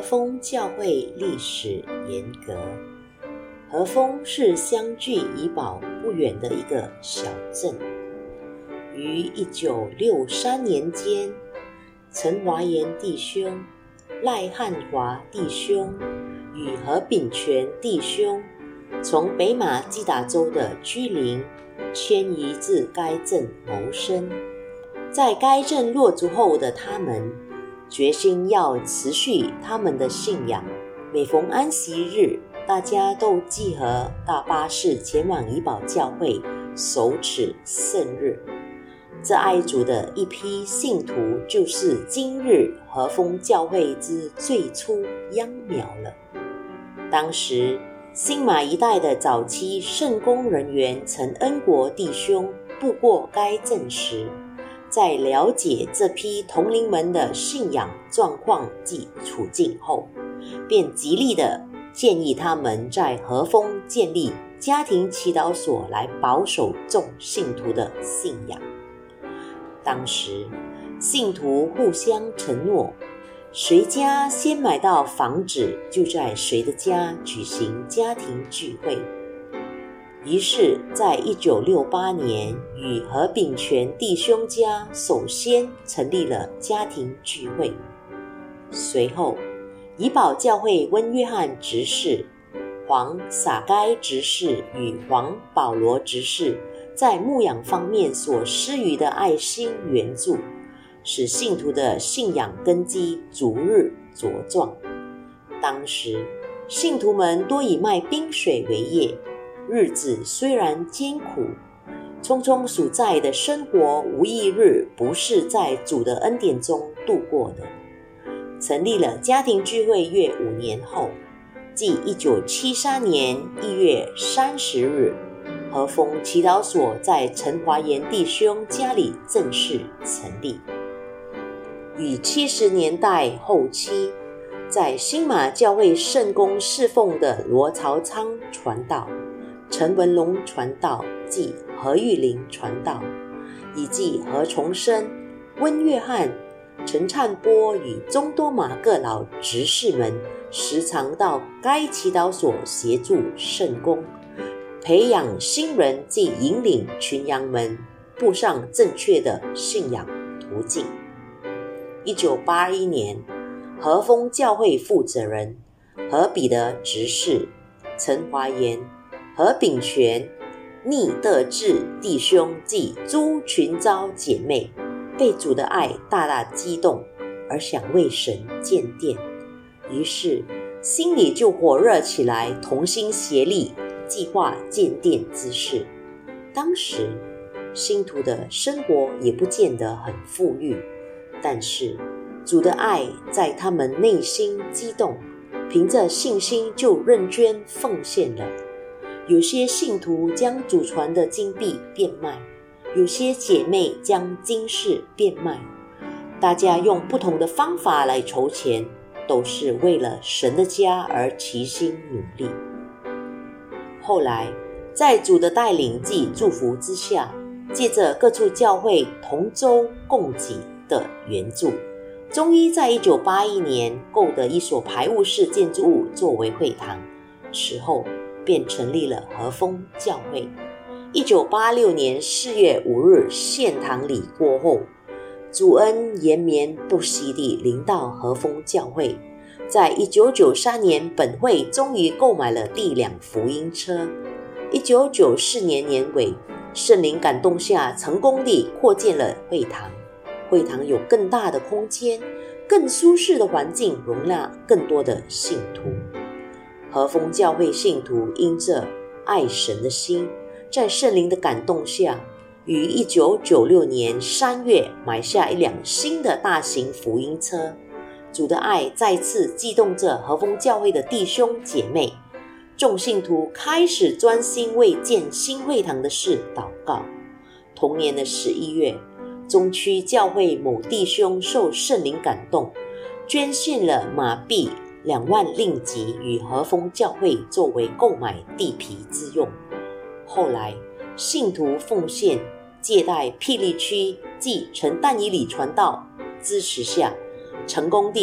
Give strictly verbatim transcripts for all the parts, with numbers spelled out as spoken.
和风教会历史沿革。和风是相距怡保不远的一个小镇。于一九六三年间，陈华岩弟兄、赖汉华弟兄与何炳全弟兄从北马基达州的居林迁移至该镇谋生。在该镇落足后的他们决心要持续他们的信仰，每逢安息日，大家都集合搭巴士前往怡保教会守此圣日。这爱主的一批信徒，就是今日和风教会之最初秧苗了。当时新马一带的早期圣工人员陈恩国弟兄路过该镇时，在了解这批同龄们的信仰状况及处境后，便极力地建议他们在和风建立家庭祈祷所，来保守众信徒的信仰。当时信徒互相承诺，谁家先买到房子，就在谁的家举行家庭聚会。于是在一九六八年，与何炳全弟兄家首先成立了家庭聚会。随后怡保教会温约翰执事、黄撒该执事与黄保罗执事在牧养方面所施予的爱心援助，使信徒的信仰根基逐日茁壮。当时信徒们多以卖冰水为业，日子虽然艰苦，匆匆属在的生活无一日不是在主的恩典中度过的。成立了家庭聚会约五年后，即一九七三年一月三十日，和风祈祷所在陈华岩弟兄家里正式成立。与七十年代后期在新马教会圣工侍奉的罗朝昌传道、陈文龙传道及何玉玲传道，以及何重生、温约翰、陈灿波与中多马各老执事们，时常到该祈祷所协助圣工，培养新人及引领群羊们步上正确的信仰途径。一九八一年，和风教会负责人何彼得执事、陈华岩、何炳全、逆德志弟兄及诸群召姐妹，被主的爱大大激动，而想为神建殿，于是心里就火热起来，同心协力计划建殿之事。当时信徒的生活也不见得很富裕，但是主的爱在他们内心激动，凭着信心就认捐奉献了。有些信徒将祖传的金币变卖，有些姐妹将金饰变卖，大家用不同的方法来筹钱，都是为了神的家而齐心努力。后来在主的带领及祝福之下，借着各处教会同舟共济的援助，终于在一九八一年购得一所排屋式建筑物作为会堂，此后便成立了和风教会。一九八六年四月五日献堂礼过后，主恩延绵不息地临到和风教会。在一九九三年，本会终于购买了第两福音车。一九九四年年尾，圣灵感动下，成功地扩建了会堂。会堂有更大的空间，更舒适的环境，容纳更多的信徒。和风教会信徒因着爱神的心，在圣灵的感动下，于一九九六年三月买下一辆新的大型福音车。主的爱再次激动着和风教会的弟兄姐妹，众信徒开始专心为建新会堂的事祷告。同年的十一月，中区教会某弟兄受圣灵感动，捐献了马币两万令吉与和风教会作为购买地皮之用。后来信徒奉献借贷霹雳区及陈但以理传道支持下，成功地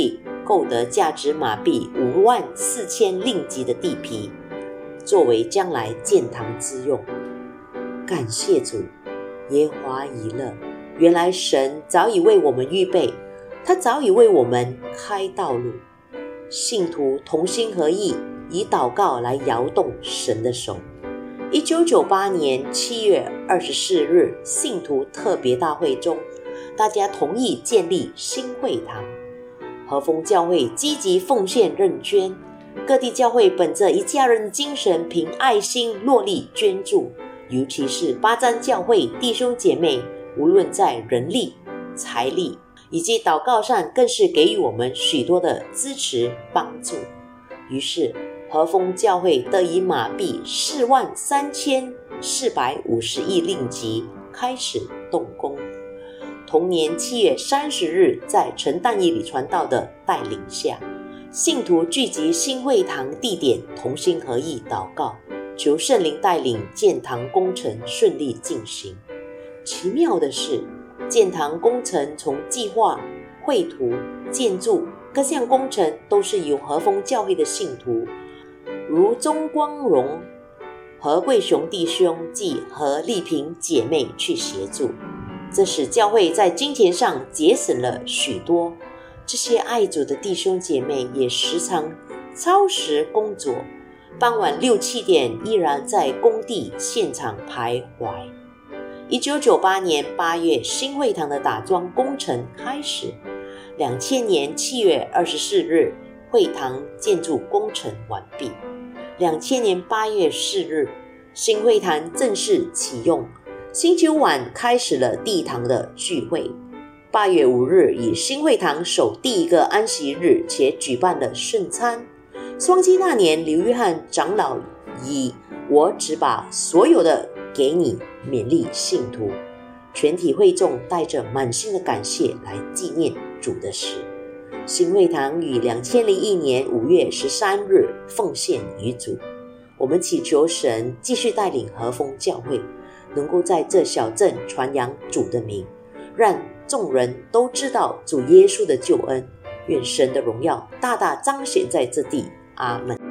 购得价值马币五万四千令吉的地皮，作为将来建堂之用。感谢主，耶和华以勒，原来神早已为我们预备，他早已为我们开道路。信徒同心合意，以祷告来摇动神的手。一九九八年七月二十四日信徒特别大会中，大家同意建立新会堂。和风教会积极奉献认捐，各地教会本着一家人的精神，凭爱心落力捐助，尤其是八张教会弟兄姐妹，无论在人力、财力以及祷告上，更是给予我们许多的支持帮助。于是和风教会得以马币四万三千四百五十亿令吉开始动工。同年七月三十日，在陈旦义里传道的带领下，信徒聚集新会堂地点，同心合意祷告，求圣灵带领建堂工程顺利进行。奇妙的是，建堂工程从计划、绘图、建筑各项工程都是由和风教会的信徒，如钟光荣、何贵雄弟兄及何丽萍姐妹去协助，这使教会在金钱上节省了许多。这些爱主的弟兄姐妹也时常超时工作，傍晚六七点依然在工地现场徘徊。一九九八年八月，新会堂的打桩工程开始。两千年七月二十四日，会堂建筑工程完毕。两千年八月四日，新会堂正式启用。星期晚开始了第一堂的聚会。八月五日，以新会堂首第一个安息日，且举办了圣餐。双击那年，刘约翰长老以我只把所有的给你勉励信徒，全体会众带着满心的感谢来纪念主的事。新会堂于两千零一年五月十三日奉献于主。我们祈求神继续带领和风教会，能够在这小镇传扬主的名，让众人都知道主耶稣的救恩。愿神的荣耀大大彰显在这地。阿们。